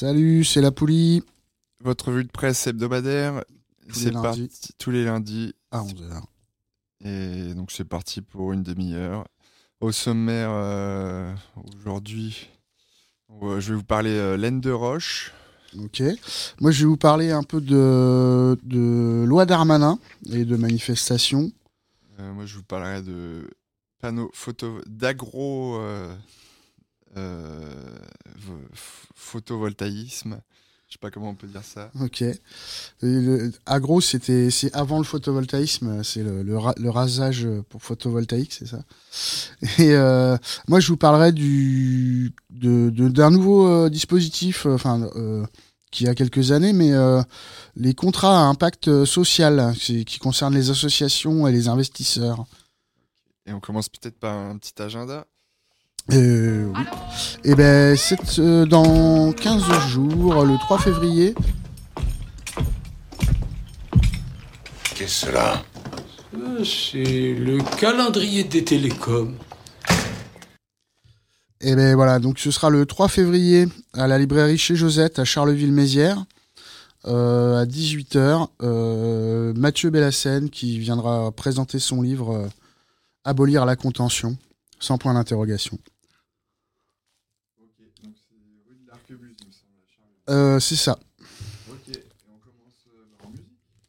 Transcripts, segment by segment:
Salut, c'est la poulie. Votre revue de presse hebdomadaire, c'est parti tous les lundis à 11h. Et donc c'est parti pour une demi-heure. Au sommaire, aujourd'hui, je vais vous parler laine de roche. Ok. Moi, je vais vous parler un peu de loi Darmanin et de manifestations. Moi, je vous parlerai de panneaux photovoltaïsme. Je sais pas comment on peut dire ça. Ok. Agro, c'est avant le photovoltaïsme, c'est le rasage pour photovoltaïque, c'est ça. Et moi, je vous parlerai d'un nouveau dispositif, qui a quelques années, mais les contrats à impact social, qui concernent les associations et les investisseurs. Et on commence peut-être par un petit agenda. Oui. Et ben c'est dans 15 jours, le 3 février. Qu'est-ce cela ? C'est le calendrier des télécoms. Et ben voilà, donc ce sera le 3 février à la librairie chez Josette à Charleville-Mézières à 18h. Mathieu Bellassène qui viendra présenter son livre Abolir la contention, sans point d'interrogation. Donc c'est rue de l'Arquebuse, il me semble. C'est ça. Ok, et on commence en musique.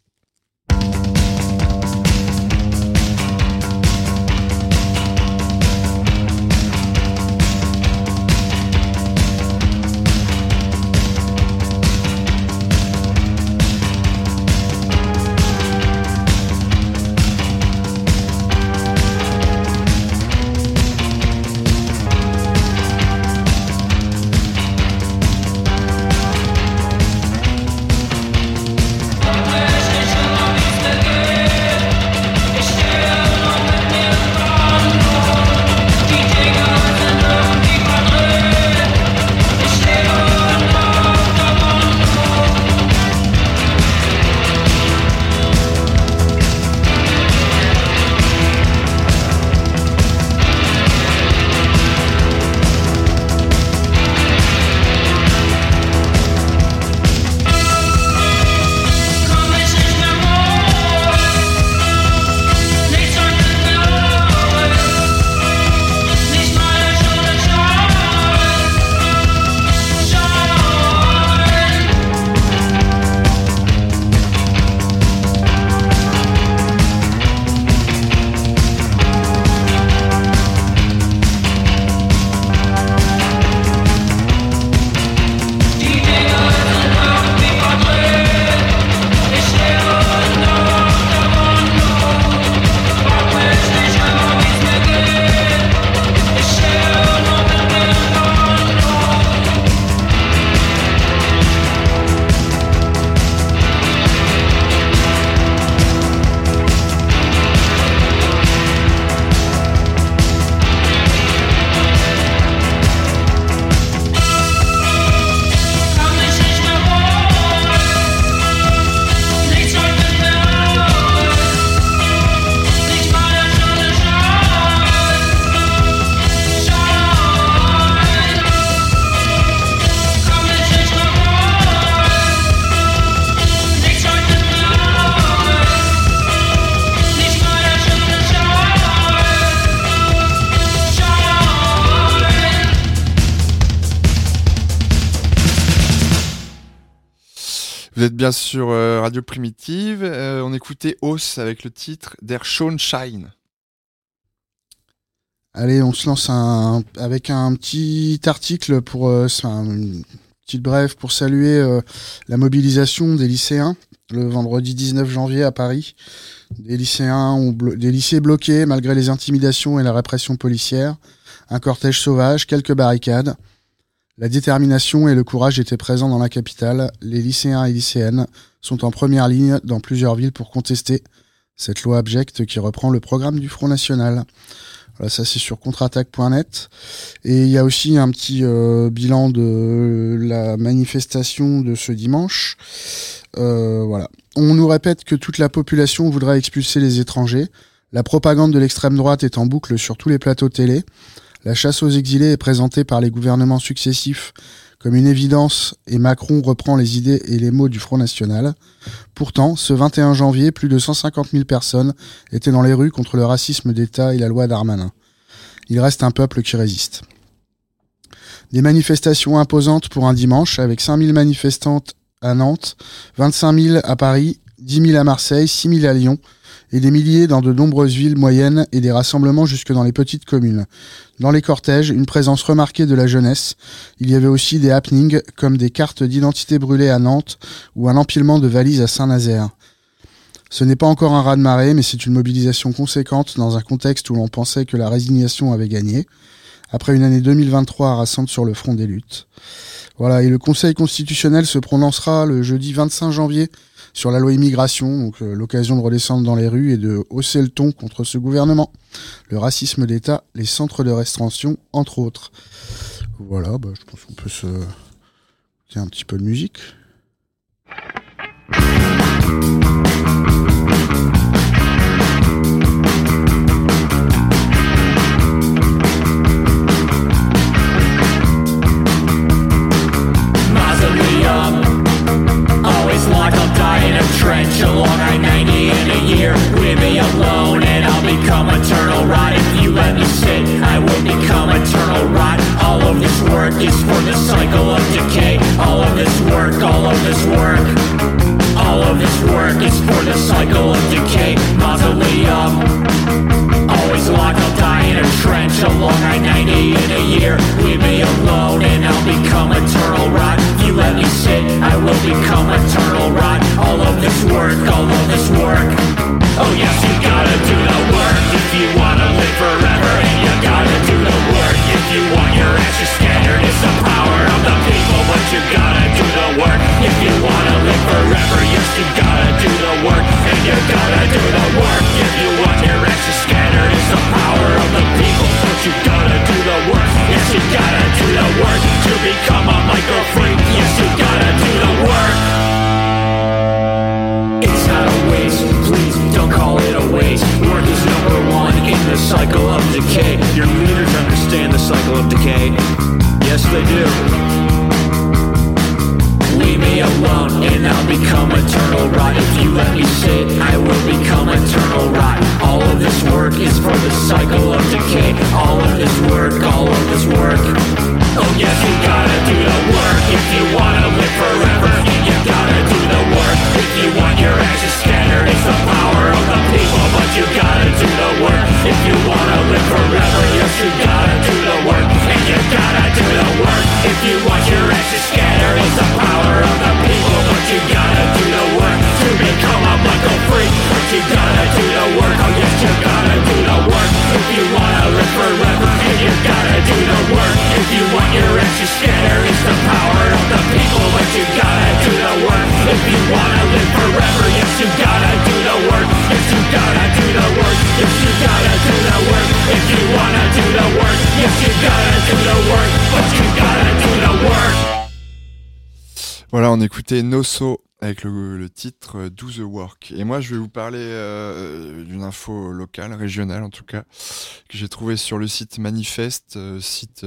Vous êtes bien sur Radio Primitive. On écoutait Hauss avec le titre Der Schonschein. Allez, on se lance avec un petit article pour une petite brève pour saluer la mobilisation des lycéens le vendredi 19 janvier à Paris. Des lycées bloqués malgré les intimidations et la répression policière. Un cortège sauvage, quelques barricades. La détermination et le courage étaient présents dans la capitale. Les lycéens et lycéennes sont en première ligne dans plusieurs villes pour contester cette loi abjecte qui reprend le programme du Front National. Voilà, ça c'est sur contre-attaque.net. Et il y a aussi un petit bilan de la manifestation de ce dimanche. Voilà. On nous répète que toute la population voudrait expulser les étrangers. La propagande de l'extrême droite est en boucle sur tous les plateaux télé. La chasse aux exilés est présentée par les gouvernements successifs comme une évidence et Macron reprend les idées et les mots du Front National. Pourtant, ce 21 janvier, plus de 150 000 personnes étaient dans les rues contre le racisme d'État et la loi Darmanin. Il reste un peuple qui résiste. Des manifestations imposantes pour un dimanche, avec 5 000 manifestantes à Nantes, 25 000 à Paris, 10 000 à Marseille, 6 000 à Lyon, et des milliers dans de nombreuses villes moyennes et des rassemblements jusque dans les petites communes. Dans les cortèges, une présence remarquée de la jeunesse. Il y avait aussi des happenings, comme des cartes d'identité brûlées à Nantes ou un empilement de valises à Saint-Nazaire. Ce n'est pas encore un raz-de-marée, mais c'est une mobilisation conséquente dans un contexte où l'on pensait que la résignation avait gagné. Après une année 2023 harassante sur le front des luttes. Voilà, et le Conseil constitutionnel se prononcera le jeudi 25 janvier sur la loi immigration, donc l'occasion de redescendre dans les rues et de hausser le ton contre ce gouvernement. Le racisme d'État, les centres de restriction, entre autres. Voilà, je pense qu'on peut se... Tiens, un petit peu de musique. Trench along I-90 in a year. Leave me alone and I'll become eternal rot. If you let me sit, I will become eternal rot. All of this work is for the cycle of decay. All of this work, all of this work. All of this work is for the cycle of decay. Mausoleum, always locked, I'll die in a trench along I-90 in a year. Leave me alone and I'll become eternal rot. If you let me sit, I will become eternal rot. All of this work, all of this work. Oh yes, you gotta do the work if you wanna live forever. And you gotta do the work if you want your ashes scattered. It's the power of the people, but you gotta do the work if you wanna live forever. Yes, you gotta do the work, and you gotta do the work if you want your ashes scattered. It's the power of the people, but you gotta do the work. Yes, you gotta do the work to become a micro freak. Yes, you gotta do the work. It's not a waste, please don't call it a waste. Work is number one in the cycle of decay. Your leaders understand the cycle of decay. Yes, they do. Leave me alone and I'll become eternal rot. If you let me sit, I will become eternal rot. All of this work is for the cycle of decay. All of this work, all of this work. Oh yes, you gotta do the work if you wanna live forever. You gotta do the work if you want your ashes scattered. It's the power of the people, but you gotta do the work if you wanna live forever. Yes, you gotta do the work, and you gotta do the work if you want your ashes scattered. It's the power of the people, but you gotta do the work to become a Michael freak. But you gotta do the work, oh yes, you gotta do the work if you wanna live forever. And you gotta do the work if you want your ashes scattered. It's the power of the people, but you gotta do the work if you wanna live forever. Yes, you gotta do the work. Yes, you gotta do the work. Yes, you gotta do the work if you wanna do the work. Yes, you gotta do the work, but you gotta do the work. Voilà, on écoutait Nosso avec le titre Do the Work. Et moi, je vais vous parler d'une info locale, régionale en tout cas, que j'ai trouvé sur le site Manifeste, site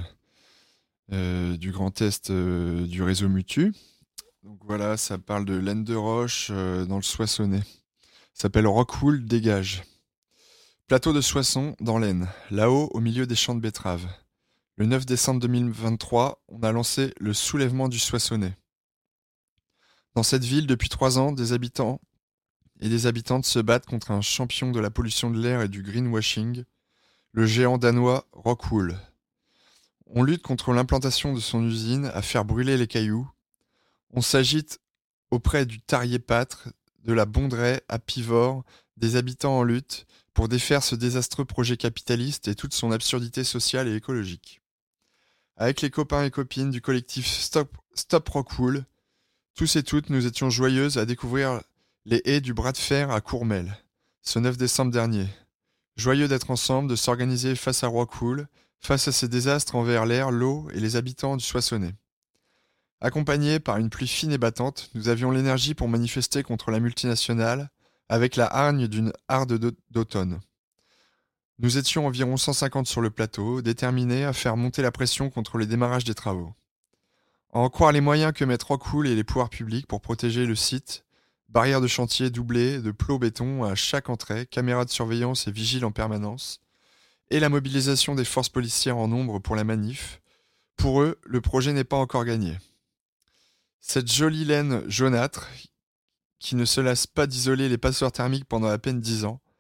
du Grand Est du réseau Mutu. Donc voilà, ça parle de laine de roche dans le Soissonnais. Ça s'appelle Rockwool Dégage. Plateau de Soissons dans l'Aisne, là-haut au milieu des champs de betteraves. Le 9 décembre 2023, on a lancé le soulèvement du Soissonnais. Dans cette ville, depuis 3 ans, des habitants et des habitantes se battent contre un champion de la pollution de l'air et du greenwashing, le géant danois Rockwool. On lutte contre l'implantation de son usine à faire brûler les cailloux. On s'agite auprès du Tarier-Pâtre, de la Bondrée à Pivors, des habitants en lutte pour défaire ce désastreux projet capitaliste et toute son absurdité sociale et écologique. Avec les copains et copines du collectif Stop Rockwool, tous et toutes, nous étions joyeuses à découvrir les haies du bras de fer à Courmel, ce 9 décembre dernier. Joyeux d'être ensemble, de s'organiser face à Rockwool, face à ces désastres envers l'air, l'eau et les habitants du Soissonnais. Accompagnés par une pluie fine et battante, nous avions l'énergie pour manifester contre la multinationale, avec la hargne d'une harde d'automne. Nous étions environ 150 sur le plateau, déterminés à faire monter la pression contre les démarrages des travaux. À en croire les moyens que mettent Rockwool et les pouvoirs publics pour protéger le site, barrières de chantier doublées de plots béton à chaque entrée, caméras de surveillance et vigiles en permanence, et la mobilisation des forces policières en nombre pour la manif, pour eux, le projet n'est pas encore gagné. Cette jolie laine jaunâtre, qui ne se lasse pas d'isoler les passoires thermiques pendant à peine 10 ans,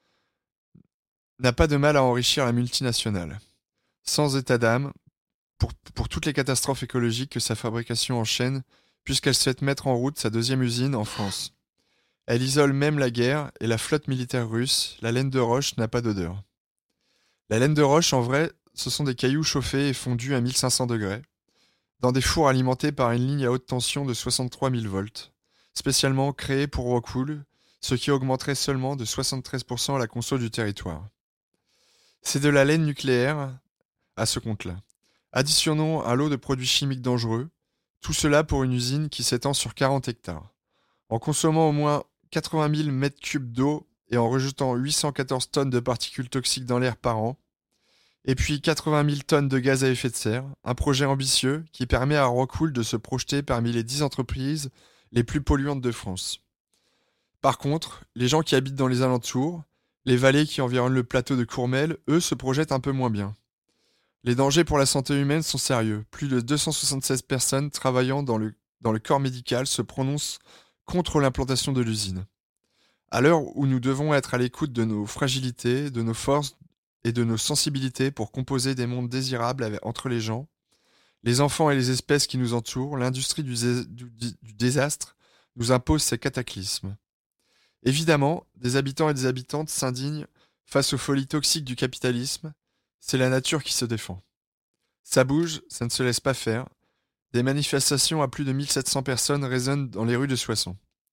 n'a pas de mal à enrichir la multinationale. Sans état d'âme, pour toutes les catastrophes écologiques que sa fabrication enchaîne, puisqu'elle souhaite mettre en route sa deuxième usine en France. Elle isole même la guerre et la flotte militaire russe, la laine de roche n'a pas d'odeur. La laine de roche, en vrai, ce sont des cailloux chauffés et fondus à 1500 degrés, dans des fours alimentés par une ligne à haute tension de 63 000 volts, spécialement créée pour Rockwool, ce qui augmenterait seulement de 73% la conso du territoire. C'est de la laine nucléaire à ce compte-là. Additionnons un lot de produits chimiques dangereux, tout cela pour une usine qui s'étend sur 40 hectares. En consommant au moins 80 000 mètres cubes d'eau et en rejetant 814 tonnes de particules toxiques dans l'air par an, et puis 80 000 tonnes de gaz à effet de serre, un projet ambitieux qui permet à Rockwool de se projeter parmi les 10 entreprises les plus polluantes de France. Par contre, les gens qui habitent dans les alentours, les vallées qui environnent le plateau de Courmelles, eux, se projettent un peu moins bien. Les dangers pour la santé humaine sont sérieux. Plus de 276 personnes travaillant dans le corps médical se prononcent contre l'implantation de l'usine. À l'heure où nous devons être à l'écoute de nos fragilités, de nos forces et de nos sensibilités pour composer des mondes désirables entre les gens, les enfants et les espèces qui nous entourent, l'industrie du désastre nous impose ces cataclysmes. Évidemment, des habitants et des habitantes s'indignent face aux folies toxiques du capitalisme. C'est la nature qui se défend. Ça bouge, ça ne se laisse pas faire. Des manifestations à plus de 1700 personnes résonnent dans les rues de Soissons.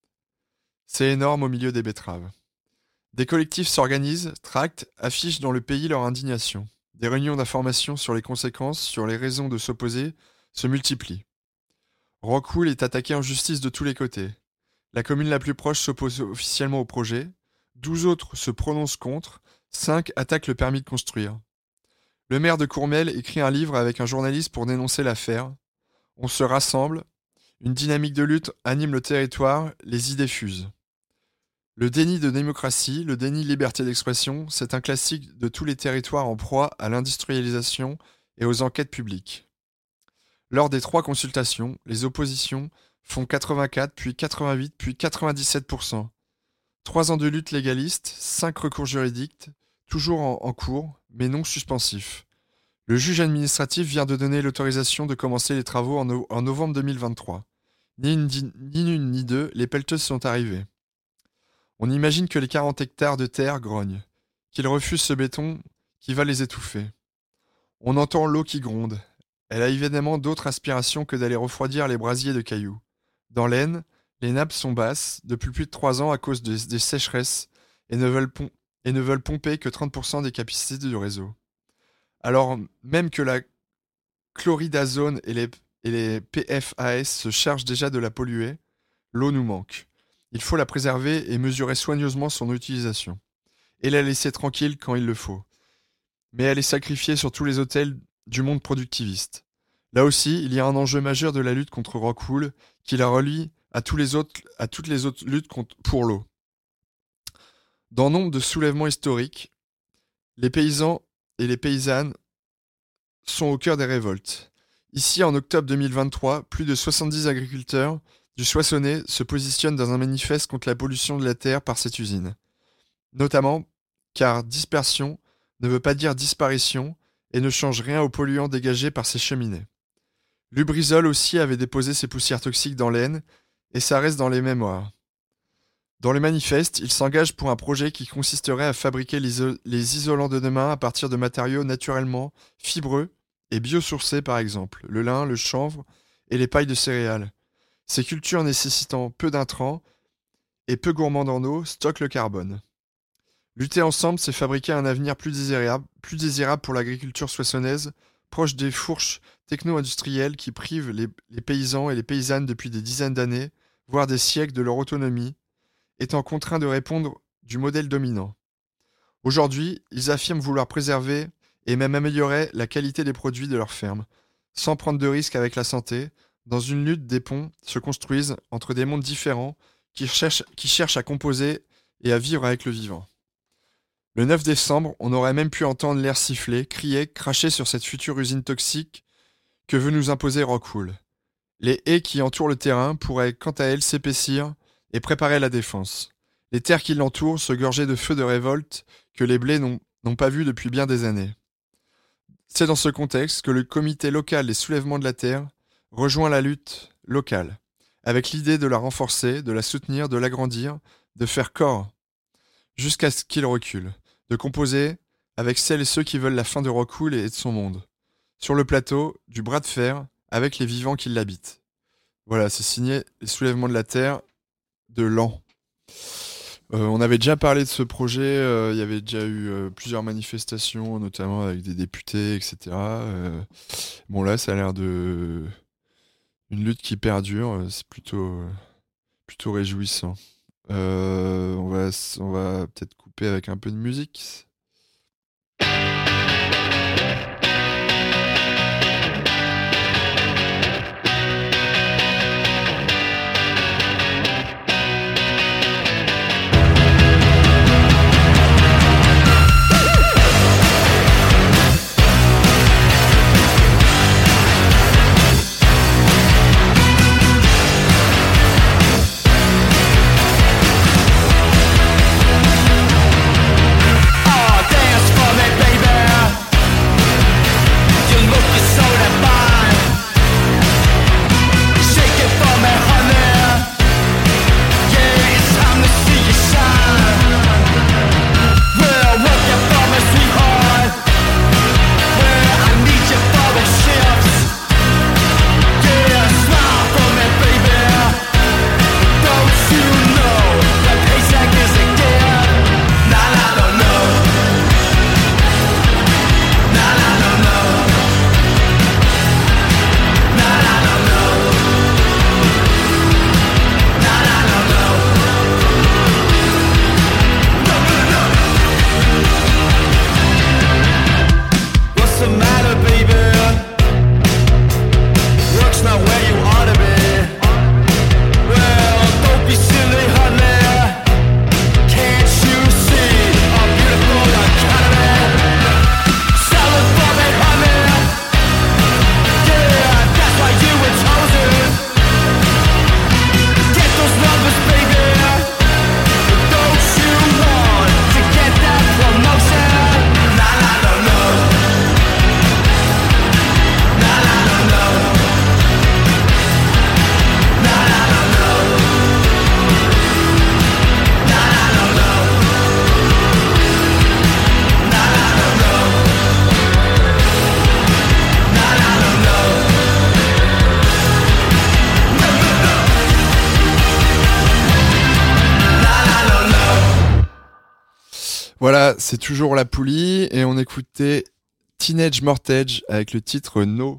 C'est énorme au milieu des betteraves. Des collectifs s'organisent, tractent, affichent dans le pays leur indignation. Des réunions d'information sur les conséquences, sur les raisons de s'opposer, se multiplient. Rockwool est attaqué en justice de tous les côtés. La commune la plus proche s'oppose officiellement au projet. 12 autres se prononcent contre. 5 attaquent le permis de construire. Le maire de Courmelles écrit un livre avec un journaliste pour dénoncer l'affaire. On se rassemble. Une dynamique de lutte anime le territoire. Les idées fusent. Le déni de démocratie, le déni de liberté d'expression, c'est un classique de tous les territoires en proie à l'industrialisation et aux enquêtes publiques. Lors des 3 consultations, les oppositions font 84, puis 88, puis 97%. 3 ans de lutte légaliste, 5 recours juridiques, toujours en cours, mais non suspensifs. Le juge administratif vient de donner l'autorisation de commencer les travaux en novembre 2023. Ni une ni deux, les pelleteuses sont arrivées. On imagine que les 40 hectares de terre grognent, qu'ils refusent ce béton qui va les étouffer. On entend l'eau qui gronde. Elle a évidemment d'autres aspirations que d'aller refroidir les brasiers de cailloux. Dans l'Aisne, les nappes sont basses depuis plus de 3 ans à cause des sécheresses et ne veulent pomper que 30% des capacités du réseau. Alors même que la chloridazone et les PFAS se chargent déjà de la polluer, l'eau nous manque. Il faut la préserver et mesurer soigneusement son utilisation. Et la laisser tranquille quand il le faut. Mais elle est sacrifiée sur tous les autels du monde productiviste. Là aussi, il y a un enjeu majeur de la lutte contre Rockwool qui la relie à toutes les autres luttes pour l'eau. Dans nombre de soulèvements historiques, les paysans et les paysannes sont au cœur des révoltes. Ici, en octobre 2023, plus de 70 agriculteurs du Soissonnais se positionnent dans un manifeste contre la pollution de la terre par cette usine. Notamment car dispersion ne veut pas dire disparition et ne change rien aux polluants dégagés par ces cheminées. Lubrizol aussi avait déposé ses poussières toxiques dans l'Aisne et ça reste dans les mémoires. Dans le manifeste, il s'engage pour un projet qui consisterait à fabriquer les isolants de demain à partir de matériaux naturellement fibreux et biosourcés par exemple, le lin, le chanvre et les pailles de céréales. Ces cultures nécessitant peu d'intrants et peu gourmandes en eau stockent le carbone. Lutter ensemble, c'est fabriquer un avenir plus désirable pour l'agriculture soissonnaise, proche des fourches techno-industrielles qui privent les paysans et les paysannes depuis des dizaines d'années, voire des siècles de leur autonomie, étant contraints de répondre du modèle dominant. Aujourd'hui, ils affirment vouloir préserver et même améliorer la qualité des produits de leur ferme, sans prendre de risques avec la santé, dans une lutte des ponts, se construisent entre des mondes différents qui cherchent à composer et à vivre avec le vivant. Le 9 décembre, on aurait même pu entendre l'air siffler, crier, cracher sur cette future usine toxique que veut nous imposer Rockwool. Les haies qui entourent le terrain pourraient quant à elles s'épaissir et préparer la défense. Les terres qui l'entourent se gorger de feux de révolte que les blés n'ont pas vus depuis bien des années. C'est dans ce contexte que le comité local des soulèvements de la terre rejoint la lutte locale, avec l'idée de la renforcer, de la soutenir, de l'agrandir, de faire corps, jusqu'à ce qu'il recule, de composer avec celles et ceux qui veulent la fin de Rockwool et de son monde. Sur le plateau, du bras de fer avec les vivants qui l'habitent. Voilà, c'est signé les soulèvements de la terre de Laon. On avait déjà parlé de ce projet, il y avait déjà eu plusieurs manifestations, notamment avec des députés, etc. Bon là, ça a l'air de une lutte qui perdure, c'est plutôt réjouissant. On va peut-être couper avec un peu de musique. Voilà, c'est toujours La Poulie et on écoutait Teenage Mortage avec le titre No.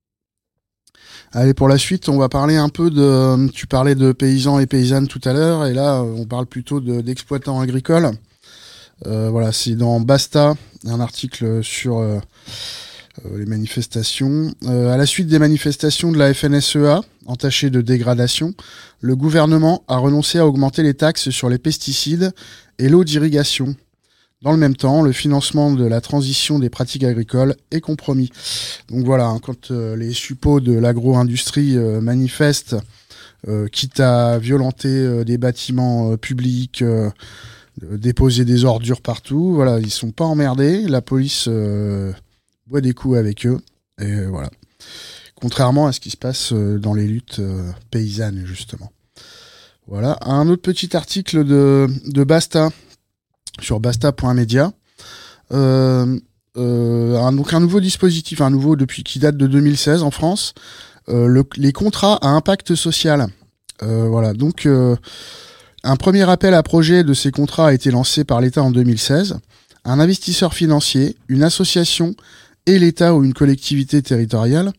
Allez, pour la suite, on va parler un peu de... Tu parlais de paysans et paysannes tout à l'heure, et là, on parle plutôt d'exploitants agricoles. Voilà, c'est dans Basta, un article sur les manifestations. À la suite des manifestations de la FNSEA, entachées de dégradation, le gouvernement a renoncé à augmenter les taxes sur les pesticides et l'eau d'irrigation. Dans le même temps, le financement de la transition des pratiques agricoles est compromis. Donc voilà, quand les suppôts de l'agro-industrie manifestent, quitte à violenter des bâtiments publics, déposer des ordures partout, voilà, ils sont pas emmerdés. La police boit des coups avec eux, et voilà. Contrairement à ce qui se passe dans les luttes paysannes, justement. Voilà, un autre petit article de Basta, sur basta.media. Donc un nouveau dispositif, qui date de 2016 en France, les contrats à impact social. Voilà, donc un premier appel à projet de ces contrats a été lancé par l'État en 2016. Un investisseur financier, une association et l'État ou une collectivité territoriale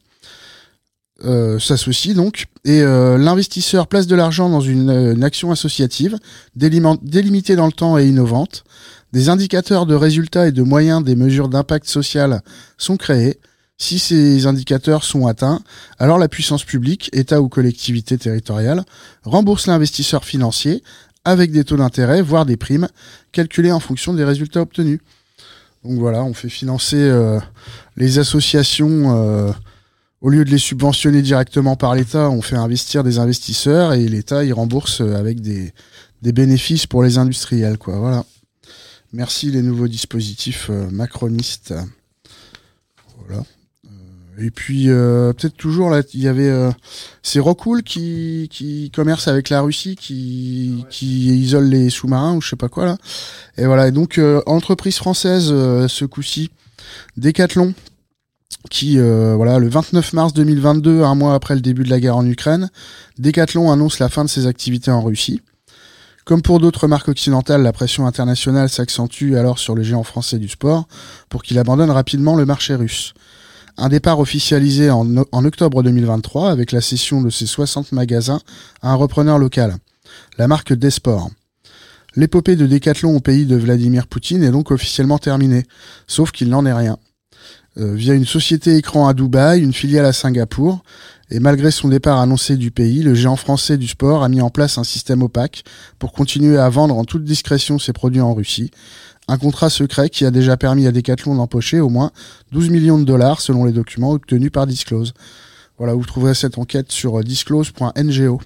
s'associent donc, et l'investisseur place de l'argent dans une action associative délimitée dans le temps et innovante. Des indicateurs de résultats et de moyens des mesures d'impact social sont créés. Si ces indicateurs sont atteints, alors la puissance publique, État ou collectivité territoriale, rembourse l'investisseur financier avec des taux d'intérêt, voire des primes, calculées en fonction des résultats obtenus. Donc voilà, on fait financer les associations, au lieu de les subventionner directement par l'État, on fait investir des investisseurs et l'État il rembourse avec des bénéfices pour les industriels, quoi. Voilà. Merci les nouveaux dispositifs macronistes. Voilà. Et puis peut-être toujours là, il y avait c'est Rockwool qui commerce avec la Russie, qui isole les sous-marins ou je sais pas quoi là. Et voilà. Et donc entreprise française ce coup-ci, Decathlon, qui le 29 mars 2022, un mois après le début de la guerre en Ukraine, Decathlon annonce la fin de ses activités en Russie. Comme pour d'autres marques occidentales, la pression internationale s'accentue alors sur le géant français du sport pour qu'il abandonne rapidement le marché russe. Un départ officialisé en octobre 2023 avec la cession de ses 60 magasins à un repreneur local, la marque Desport. L'épopée de Decathlon au pays de Vladimir Poutine est donc officiellement terminée, sauf qu'il n'en est rien. Via une société écran à Dubaï, une filiale à Singapour, et malgré son départ annoncé du pays, le géant français du sport a mis en place un système opaque pour continuer à vendre en toute discrétion ses produits en Russie. Un contrat secret qui a déjà permis à Decathlon d'empocher au moins 12 millions de dollars selon les documents obtenus par Disclose. Voilà, vous trouverez cette enquête sur disclose.ngo.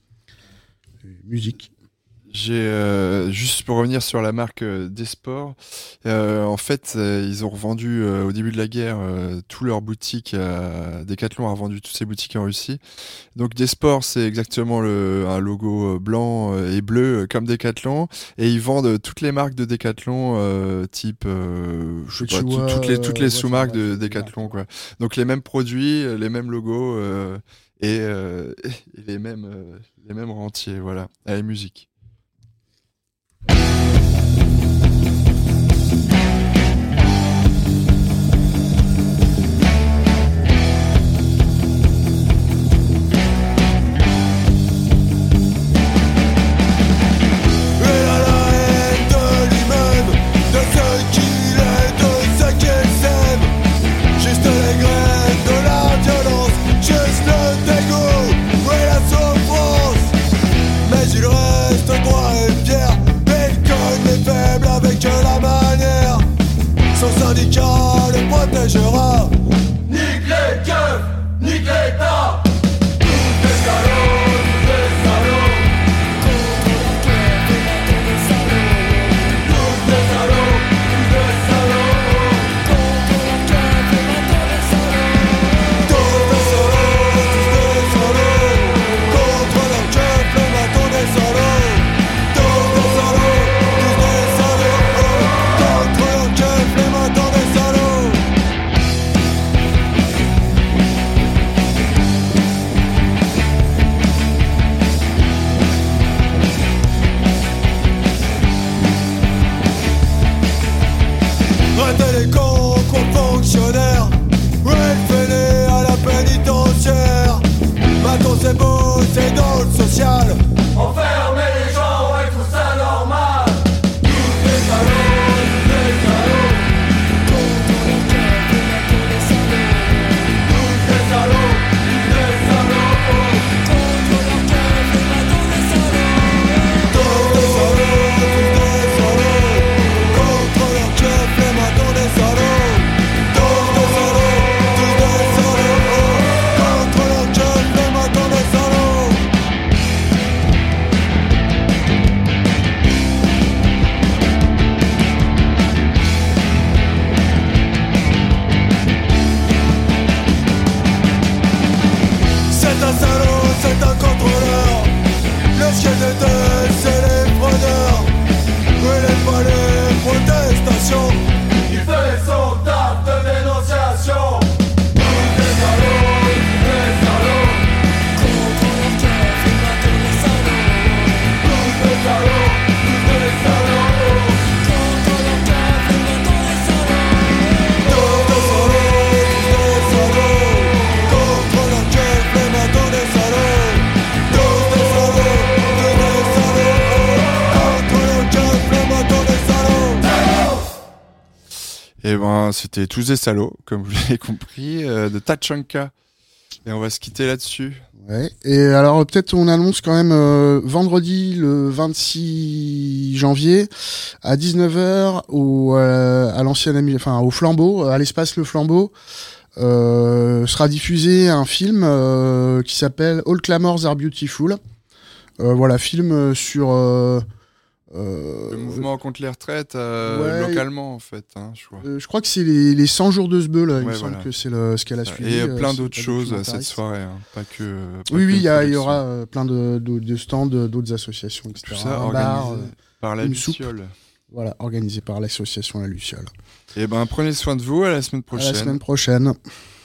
Musique. J'ai juste pour revenir sur la marque Desport, en fait ils ont revendu au début de la guerre tous leurs boutiques. Decathlon a revendu toutes ses boutiques en Russie. Donc Desport c'est exactement un logo blanc et bleu comme Decathlon, et ils vendent toutes les marques de Decathlon type je sais pas, toutes les sous-marques de Decathlon quoi. Donc les mêmes produits, les mêmes logos et les mêmes rentiers, voilà. Allez, musique. Juste le dégoût, oui la souffrance, mais il reste Et ben, c'était tous des salauds, comme vous l'avez compris, de Tachanka. Et on va se quitter là-dessus. Ouais. Et alors peut-être on annonce quand même vendredi le 26 janvier à 19h à l'ancienne au Flambeau, à l'espace Le Flambeau, sera diffusé un film qui s'appelle All Clamours Are Beautiful. Voilà, film sur le mouvement contre les retraites localement en fait, hein, je crois. Je crois que c'est les 100 jours de Sbeul, il me voilà. semble que c'est ce qu'elle a suivi. Et plein d'autres choses cette soirée, hein, pas que. Oui, il y aura plein de stands d'autres associations, etc. Tout ça organisé par la une soupe. Luciole. Voilà, organisé par l'association La Luciole. Et ben, prenez soin de vous, à la semaine prochaine. À la semaine prochaine.